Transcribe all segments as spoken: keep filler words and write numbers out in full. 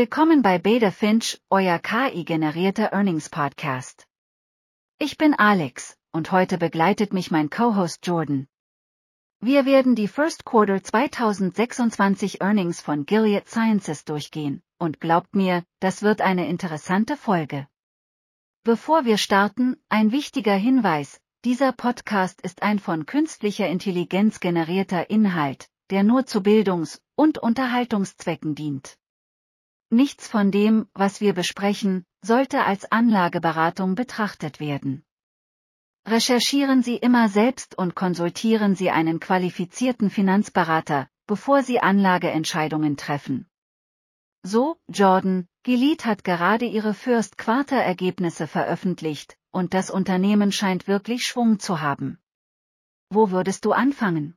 Willkommen bei Beta Finch, euer K I-generierter Earnings-Podcast. Ich bin Alex, und heute begleitet mich mein Co-Host Jordan. Wir werden die First Quarter zwanzig sechsundzwanzig Earnings von Gilead Sciences durchgehen, und glaubt mir, das wird eine interessante Folge. Bevor wir starten, ein wichtiger Hinweis: Dieser Podcast ist ein von künstlicher Intelligenz generierter Inhalt, der nur zu Bildungs- und Unterhaltungszwecken dient. Nichts von dem, was wir besprechen, sollte als Anlageberatung betrachtet werden. Recherchieren Sie immer selbst und konsultieren Sie einen qualifizierten Finanzberater, bevor Sie Anlageentscheidungen treffen. So, Jordan, Gilead hat gerade ihre First Quarter Ergebnisse veröffentlicht, und das Unternehmen scheint wirklich Schwung zu haben. Wo würdest du anfangen?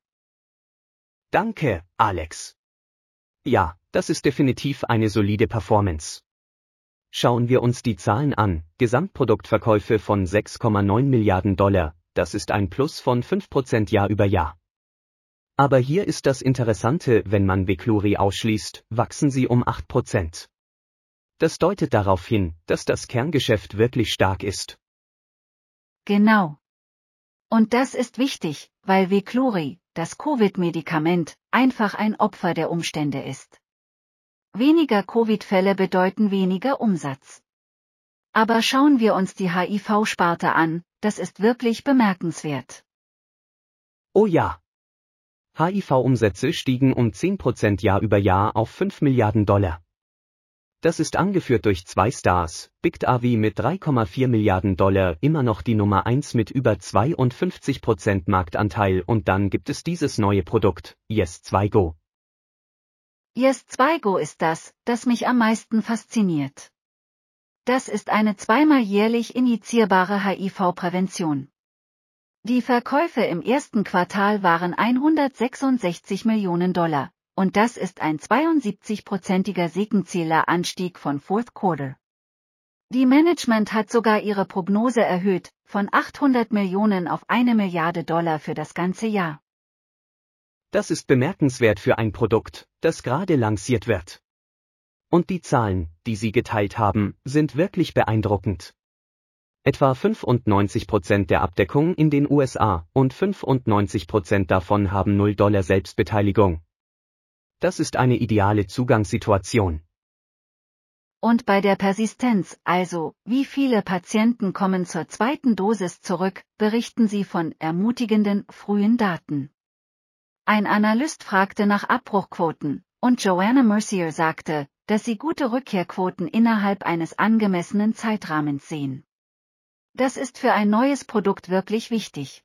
Danke, Alex. Ja, das ist definitiv eine solide Performance. Schauen wir uns die Zahlen an: Gesamtproduktverkäufe von sechs Komma neun Milliarden Dollar, das ist ein Plus von fünf Prozent Jahr über Jahr. Aber hier ist das Interessante: Wenn man Veklury ausschließt, wachsen sie um acht Prozent. Das deutet darauf hin, dass das Kerngeschäft wirklich stark ist. Genau. Und das ist wichtig, weil Veklury, das Covid-Medikament, einfach ein Opfer der Umstände ist. Weniger Covid-Fälle bedeuten weniger Umsatz. Aber schauen wir uns die H I V-Sparte an, das ist wirklich bemerkenswert. Oh ja. H I V-Umsätze stiegen um zehn Prozent Jahr über Jahr auf fünf Milliarden Dollar. Das ist angeführt durch zwei Stars, Biktarvy mit drei Komma vier Milliarden Dollar, immer noch die Nummer eins mit über zweiundfünfzig Prozent Marktanteil, und dann gibt es dieses neue Produkt, Yeztugo. Yeztugo ist das, das mich am meisten fasziniert. Das ist eine zweimal jährlich injizierbare H I V-Prävention. Die Verkäufe im ersten Quartal waren hundertsechsundsechzig Millionen Dollar. Und das ist ein zweiundsiebzig-prozentiger Sequenzieler-Anstieg von Fourth Quarter. Die Management hat sogar ihre Prognose erhöht, von achthundert Millionen auf eine Milliarde Dollar für das ganze Jahr. Das ist bemerkenswert für ein Produkt, das gerade lanciert wird. Und die Zahlen, die Sie geteilt haben, sind wirklich beeindruckend. Etwa fünfundneunzig Prozent der Abdeckung in den U S A und fünfundneunzig Prozent davon haben null Dollar Selbstbeteiligung. Das ist eine ideale Zugangssituation. Und bei der Persistenz, also wie viele Patienten kommen zur zweiten Dosis zurück, berichten sie von ermutigenden, frühen Daten. Ein Analyst fragte nach Abbruchquoten, und Joanna Mercier sagte, dass sie gute Rückkehrquoten innerhalb eines angemessenen Zeitrahmens sehen. Das ist für ein neues Produkt wirklich wichtig.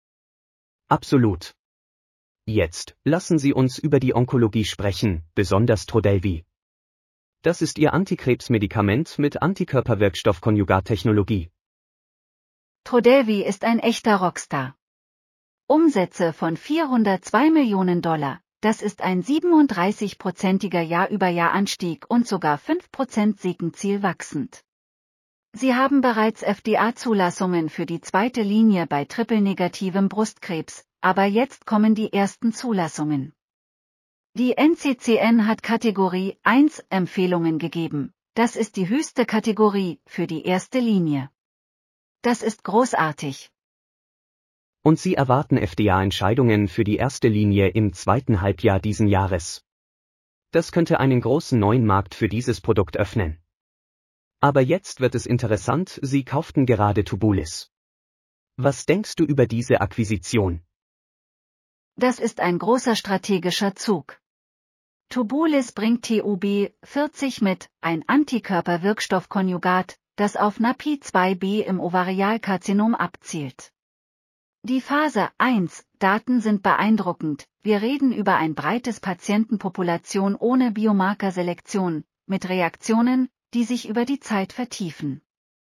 Absolut. Jetzt, lassen Sie uns über die Onkologie sprechen, besonders Trodelvy. Das ist Ihr Antikrebsmedikament mit Antikörperwirkstoff-Konjugattechnologie. Trodelvy ist ein echter Rockstar. Umsätze von vierhundertzwei Millionen Dollar, das ist ein siebenunddreißig-prozentiger Jahr-über-Jahr-Anstieg und sogar fünf Prozent Sequenziel wachsend. Sie haben bereits F D A-Zulassungen für die zweite Linie bei triple-negativem Brustkrebs, aber jetzt kommen die ersten Zulassungen. Die N C C N hat Kategorie eins Empfehlungen gegeben, das ist die höchste Kategorie für die erste Linie. Das ist großartig. Und Sie erwarten F D A-Entscheidungen für die erste Linie im zweiten Halbjahr diesen Jahres. Das könnte einen großen neuen Markt für dieses Produkt öffnen. Aber jetzt wird es interessant: Sie kauften gerade Tubulis. Was denkst du über diese Akquisition? Das ist ein großer strategischer Zug. Tubulis bringt T U B vierzig mit, ein Antikörperwirkstoffkonjugat, das auf N A P I zwei B im Ovarialkarzinom abzielt. Die Phase eins Daten sind beeindruckend, wir reden über ein breites Patientenpopulation ohne Biomarkerselektion, mit Reaktionen, die sich über die Zeit vertiefen.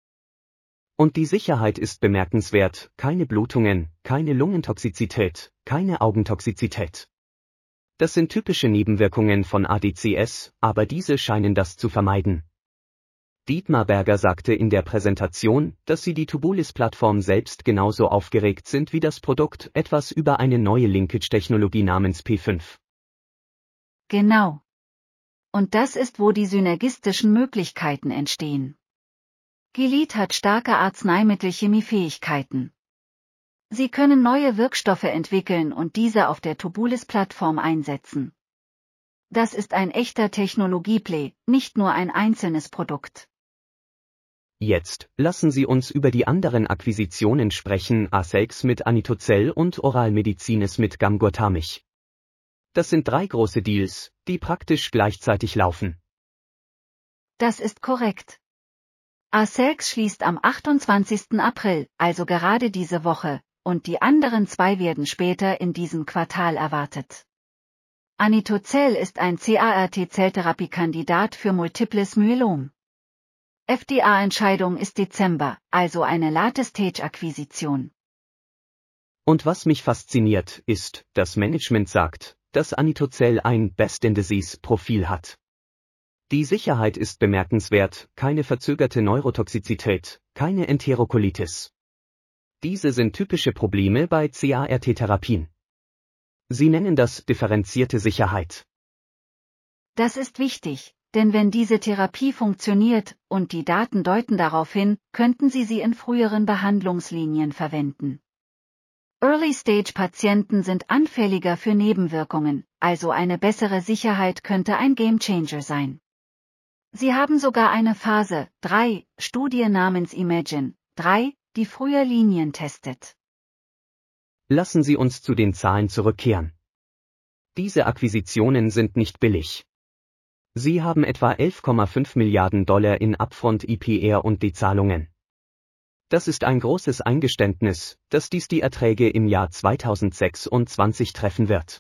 Und die Sicherheit ist bemerkenswert: keine Blutungen, keine Lungentoxizität, keine Augentoxizität. Das sind typische Nebenwirkungen von A D C S, aber diese scheinen das zu vermeiden. Dietmar Berger sagte in der Präsentation, dass sie die Tubulis-Plattform selbst genauso aufgeregt sind wie das Produkt, etwas über eine neue Linkage-Technologie namens P fünf. Genau. Und das ist, wo die synergistischen Möglichkeiten entstehen. Gilead hat starke Arzneimittelchemiefähigkeiten. Sie können neue Wirkstoffe entwickeln und diese auf der Tubulis-Plattform einsetzen. Das ist ein echter Technologieplay, nicht nur ein einzelnes Produkt. Jetzt lassen Sie uns über die anderen Akquisitionen sprechen, Arcellx mit Anitocell und Oral Medicines mit Gamgurtamich. Das sind drei große Deals, die praktisch gleichzeitig laufen. Das ist korrekt. Arcellx schließt am achtundzwanzigsten April, also gerade diese Woche, und die anderen zwei werden später in diesem Quartal erwartet. Anitocell ist ein C A R T-Zelltherapiekandidat für Multiples Myelom. F D A-Entscheidung ist Dezember, also eine Late-Stage-Akquisition. Und was mich fasziniert, ist, dass Management sagt, dass Anitocell ein Best-in-Disease-Profil hat. Die Sicherheit ist bemerkenswert, keine verzögerte Neurotoxizität, keine Enterokolitis. Diese sind typische Probleme bei C A R T-Therapien. Sie nennen das differenzierte Sicherheit. Das ist wichtig, denn wenn diese Therapie funktioniert, und die Daten deuten darauf hin, könnten Sie sie in früheren Behandlungslinien verwenden. Early-Stage-Patienten sind anfälliger für Nebenwirkungen, also eine bessere Sicherheit könnte ein Gamechanger sein. Sie haben sogar eine Phase drei Studie namens Imagine drei, die früher Linien testet. Lassen Sie uns zu den Zahlen zurückkehren. Diese Akquisitionen sind nicht billig. Sie haben etwa elf Komma fünf Milliarden Dollar in Upfront I P R und D-Zahlungen. Das ist ein großes Eingeständnis, dass dies die Erträge im Jahr zweitausendsechsundzwanzig treffen wird.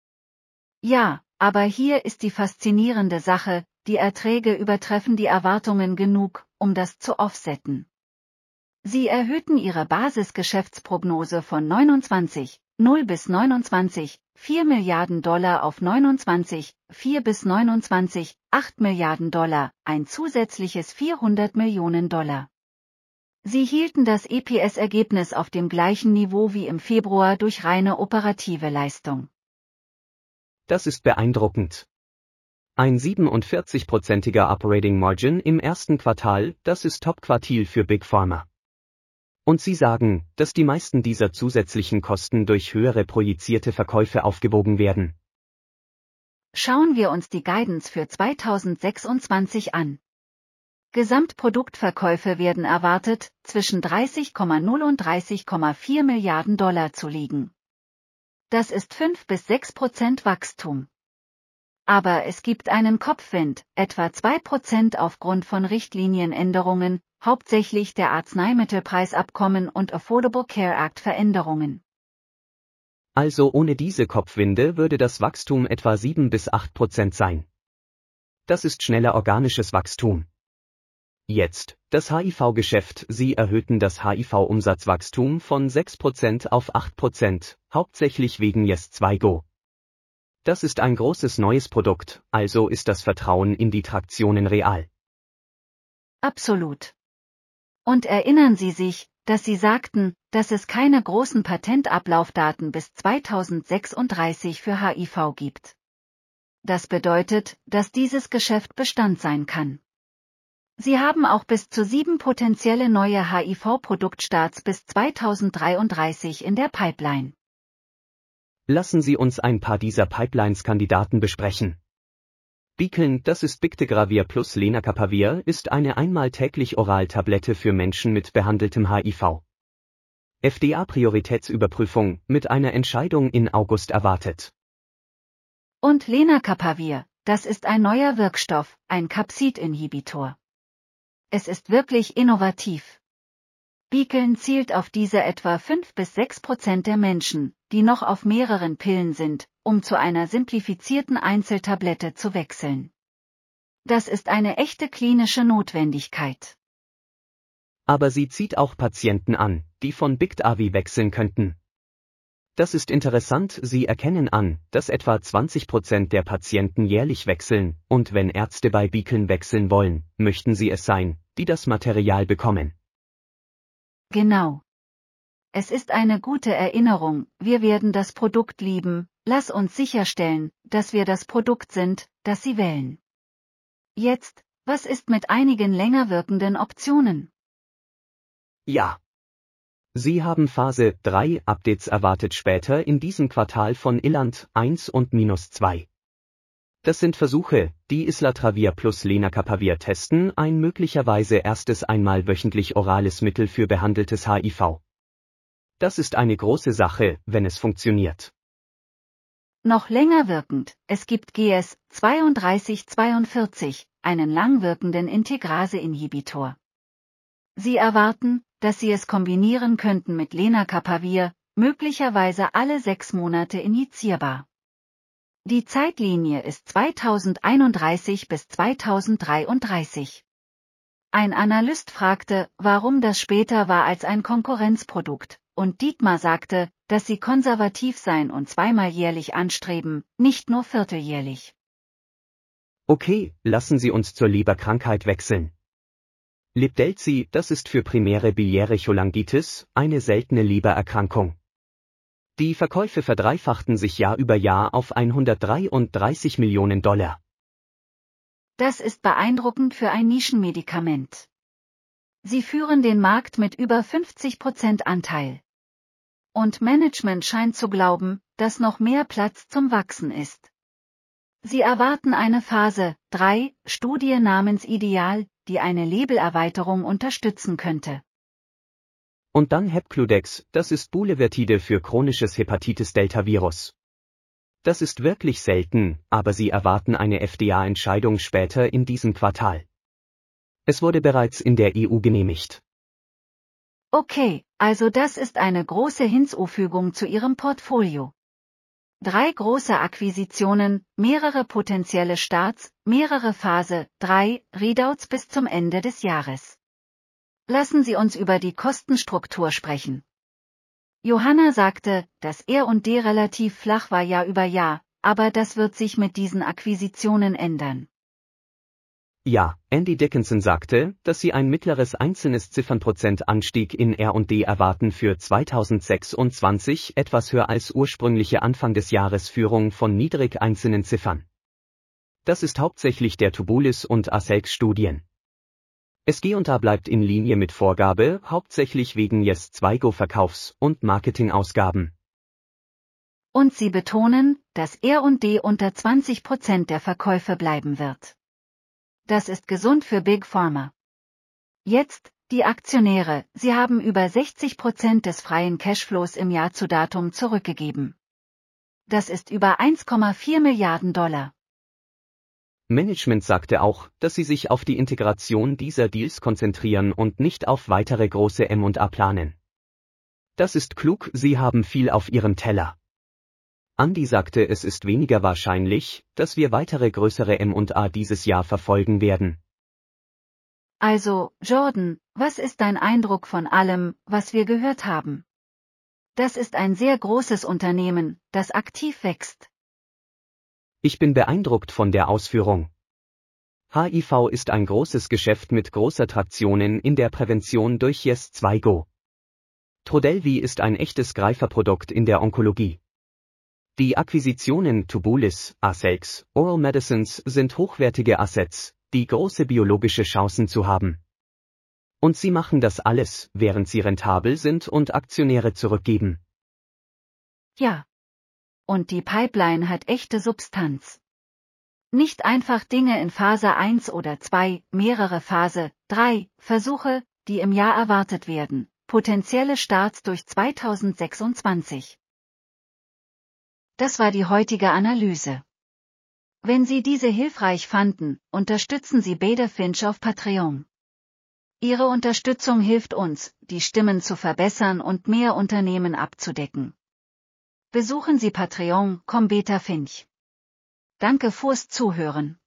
Ja, aber hier ist die faszinierende Sache, die Erträge übertreffen die Erwartungen genug, um das zu offsetten. Sie erhöhten ihre Basisgeschäftsprognose von neunundzwanzig Komma null bis neunundzwanzig Komma vier Milliarden Dollar auf neunundzwanzig Komma vier bis neunundzwanzig Komma acht Milliarden Dollar, ein zusätzliches vierhundert Millionen Dollar. Sie hielten das E P S-Ergebnis auf dem gleichen Niveau wie im Februar durch reine operative Leistung. Das ist beeindruckend. Ein siebenundvierzig-prozentiger Operating Margin im ersten Quartal, das ist Top-Quartil für Big Pharma. Und Sie sagen, dass die meisten dieser zusätzlichen Kosten durch höhere projizierte Verkäufe aufgewogen werden. Schauen wir uns die Guidance für zweitausendsechsundzwanzig an. Gesamtproduktverkäufe werden erwartet, zwischen dreißig Komma null und dreißig Komma vier Milliarden Dollar zu liegen. Das ist fünf bis sechs Prozent Wachstum. Aber es gibt einen Kopfwind, etwa zwei Prozent aufgrund von Richtlinienänderungen, hauptsächlich der Arzneimittelpreisabkommen und Affordable Care Act Veränderungen. Also ohne diese Kopfwinde würde das Wachstum etwa sieben bis acht Prozent sein. Das ist schneller organisches Wachstum. Jetzt, das H I V-Geschäft. Sie erhöhten das H I V-Umsatzwachstum von sechs Prozent auf acht Prozent, hauptsächlich wegen Yes zwei Go. Das ist ein großes neues Produkt, also ist das Vertrauen in die Traktionen real. Absolut. Und erinnern Sie sich, dass Sie sagten, dass es keine großen Patentablaufdaten bis zweitausendsechsunddreißig für H I V gibt. Das bedeutet, dass dieses Geschäft Bestand sein kann. Sie haben auch bis zu sieben potenzielle neue H I V-Produktstarts bis zweitausenddreiunddreißig in der Pipeline. Lassen Sie uns ein paar dieser Pipelines-Kandidaten besprechen. Beacon, das ist Bictegravir plus Lenacapavir, ist eine einmal täglich Oraltablette für Menschen mit behandeltem H I V. F D A-Prioritätsüberprüfung, mit einer Entscheidung in August erwartet. Und Lenacapavir, das ist ein neuer Wirkstoff, ein Capsid-Inhibitor. Es ist wirklich innovativ. Beacon zielt auf diese etwa fünf bis sechs Prozent der Menschen, die noch auf mehreren Pillen sind, um zu einer simplifizierten Einzeltablette zu wechseln. Das ist eine echte klinische Notwendigkeit. Aber sie zieht auch Patienten an, die von Bictegravir wechseln könnten. Das ist interessant, Sie erkennen an, dass etwa zwanzig Prozent der Patienten jährlich wechseln, und wenn Ärzte bei Beacon wechseln wollen, möchten sie es sein, die das Material bekommen. Genau. Es ist eine gute Erinnerung, wir werden das Produkt lieben, lass uns sicherstellen, dass wir das Produkt sind, das Sie wählen. Jetzt, was ist mit einigen länger wirkenden Optionen? Ja. Sie haben Phase drei Updates erwartet später in diesem Quartal von Ilant eins und Minus zwei. Das sind Versuche, die Islatravir plus Lenacapavir testen, ein möglicherweise erstes einmal wöchentlich orales Mittel für behandeltes H I V. Das ist eine große Sache, wenn es funktioniert. Noch länger wirkend, es gibt G S drei zwei zwei vier, einen langwirkenden Integrase-Inhibitor. Sie erwarten, dass Sie es kombinieren könnten mit Lenacapavir, möglicherweise alle sechs Monate injizierbar. Die Zeitlinie ist zweitausendeinunddreißig bis zweitausenddreiunddreißig. Ein Analyst fragte, warum das später war als ein Konkurrenzprodukt, und Dietmar sagte, dass sie konservativ sein und zweimal jährlich anstreben, nicht nur vierteljährlich. Okay, lassen Sie uns zur Leberkrankheit wechseln. Livdelzi, das ist für primäre biliäre Cholangitis, eine seltene Lebererkrankung. Die Verkäufe verdreifachten sich Jahr über Jahr auf hundertdreiunddreißig Millionen Dollar. Das ist beeindruckend für ein Nischenmedikament. Sie führen den Markt mit über fünfzig Prozent Anteil. Und Management scheint zu glauben, dass noch mehr Platz zum Wachsen ist. Sie erwarten eine Phase drei Studie namens Ideal, die eine Labelerweiterung unterstützen könnte. Und dann Hepcludex, das ist Bulevirtide für chronisches Hepatitis-Delta-Virus. Das ist wirklich selten, aber sie erwarten eine F D A-Entscheidung später in diesem Quartal. Es wurde bereits in der E U genehmigt. Okay, also das ist eine große Hinzufügung zu Ihrem Portfolio. Drei große Akquisitionen, mehrere potenzielle Starts, mehrere Phase drei Readouts bis zum Ende des Jahres. Lassen Sie uns über die Kostenstruktur sprechen. Johanna sagte, dass R und D relativ flach war Jahr über Jahr, aber das wird sich mit diesen Akquisitionen ändern. Ja, Andy Dickinson sagte, dass sie ein mittleres einzelnes Ziffernprozent Anstieg in R und D erwarten für zweitausendsechsundzwanzig, etwas höher als ursprüngliche Anfang des Jahres Führung von niedrig einzelnen Ziffern. Das ist hauptsächlich der Tubulis- und Arcellx-Studien. S G und A bleibt in Linie mit Vorgabe, hauptsächlich wegen Yes-Zweigo-Verkaufs- und Marketingausgaben. Und sie betonen, dass R und D unter zwanzig Prozent der Verkäufe bleiben wird. Das ist gesund für Big Pharma. Jetzt, die Aktionäre, sie haben über sechzig Prozent des freien Cashflows im Jahr zu Datum zurückgegeben. Das ist über eins Komma vier Milliarden Dollar. Management sagte auch, dass sie sich auf die Integration dieser Deals konzentrieren und nicht auf weitere große M und A planen. Das ist klug, sie haben viel auf ihrem Teller. Andy sagte, es ist weniger wahrscheinlich, dass wir weitere größere M und A dieses Jahr verfolgen werden. Also, Jordan, was ist dein Eindruck von allem, was wir gehört haben? Das ist ein sehr großes Unternehmen, das aktiv wächst. Ich bin beeindruckt von der Ausführung. H I V ist ein großes Geschäft mit großer Traktionen in der Prävention durch Yes-Zweigo. Trodelvy ist ein echtes Greiferprodukt in der Onkologie. Die Akquisitionen Tubulis, Arcellx, Oral Medicines sind hochwertige Assets, die große biologische Chancen zu haben. Und sie machen das alles, während sie rentabel sind und Aktionäre zurückgeben. Ja. Und die Pipeline hat echte Substanz. Nicht einfach Dinge in Phase eins oder zwei, mehrere Phase drei Versuche, die im Jahr erwartet werden, potenzielle Starts durch zweitausendsechsundzwanzig. Das war die heutige Analyse. Wenn Sie diese hilfreich fanden, unterstützen Sie Beda Finch auf Patreon. Ihre Unterstützung hilft uns, die Stimmen zu verbessern und mehr Unternehmen abzudecken. Besuchen Sie Patreon punkt com Beta Finch. Danke fürs Zuhören.